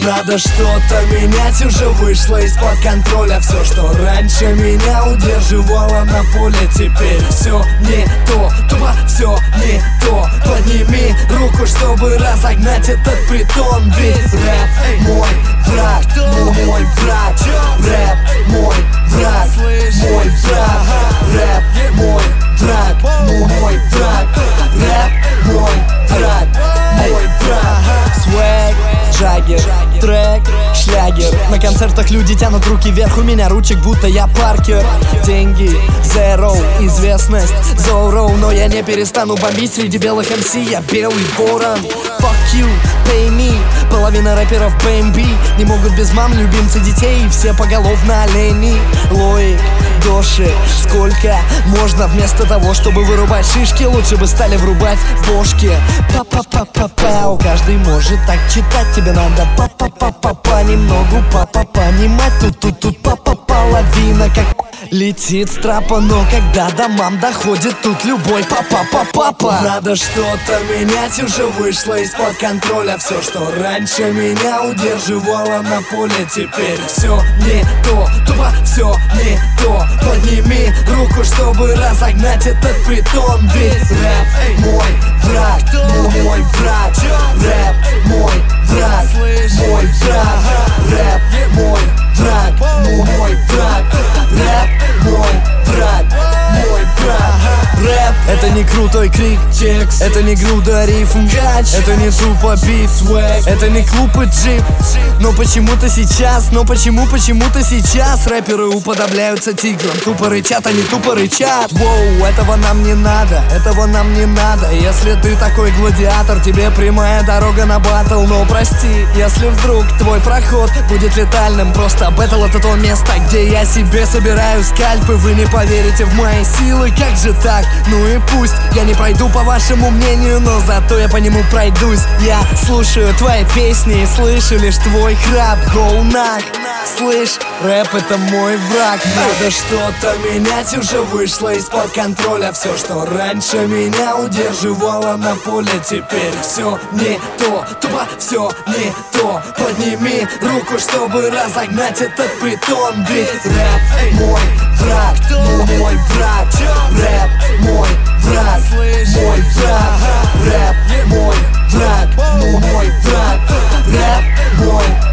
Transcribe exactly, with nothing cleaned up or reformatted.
Надо что-то менять, уже вышло из-под контроля. Все, что раньше меня удерживало на поле, теперь все не то, тупо все не то. Подними руку, чтобы разогнать этот притон. Ведь рэп мой враг, мой враг. Рэп мой враг, мой враг. Рэп мой враг, мой враг. Рэп мой враг, мой враг. Свэг, Джаггер, трек, шлягер. На концертах люди тянут руки вверх, у меня ручек, будто я Паркер. Деньги, zero, известность, Зорро. Но я не перестану бомбить среди белых эм си, я белый ворон. Fuck you, pay me. Половина рэперов би эм би не могут без мам, любимцы детей, и все поголовно олени. Лоик, Доши, сколько можно вместо того, чтобы вырубать шишки, лучше бы стали врубать бошки. Па-па-па-па-пау, каждый может так читать, тебе надо па-па-па-па-па, немного па-па понимать. Тут-тут-тут па-па половина как летит с трапа, но когда до мам доходит, тут любой папа-папа. Надо что-то менять, уже вышло из-под контроля. Все, что раньше меня удерживало на поле, теперь все не то, тупо все не то. Подними руку, чтобы разогнать этот притон. Ведь рэп мой враг, мой враг. Рэп мой враг, мой враг. Рэп мой враг, мой враг. Рэп мой враг, мой враг. Рэп — это не крутой крик, текст, это не груда рифм, гач, это не тупо бит, свэг, это не клуб и джип. Но почему-то сейчас, но почему, почему-то сейчас рэперы уподобляются тиграм. Тупо рычат, они тупо рычат. Воу, этого нам не надо, этого нам не надо. Если ты такой гладиатор, тебе прямая дорога на баттл. Но прости, если вдруг твой проход будет летальным. Просто баттл — это то место, где я себе собираю скальпы. Вы не поверите в мои силы, как же так? Ну и пусть я не пройду по вашему мнению, но зато я по нему пройдусь. Я слушаю твои песни и слышу лишь твой храп. Гоу нах, слышь, рэп — это мой враг. Надо что-то менять, уже вышло из-под контроля. Все, что раньше меня удерживало на поле, теперь все не то, тупо все не то. Подними руку, чтобы разогнать этот притон. Ведь рэп мой враг, мой враг. Рэп мой враг, мой враг. Рэп мой враг, мой враг. Рэп мой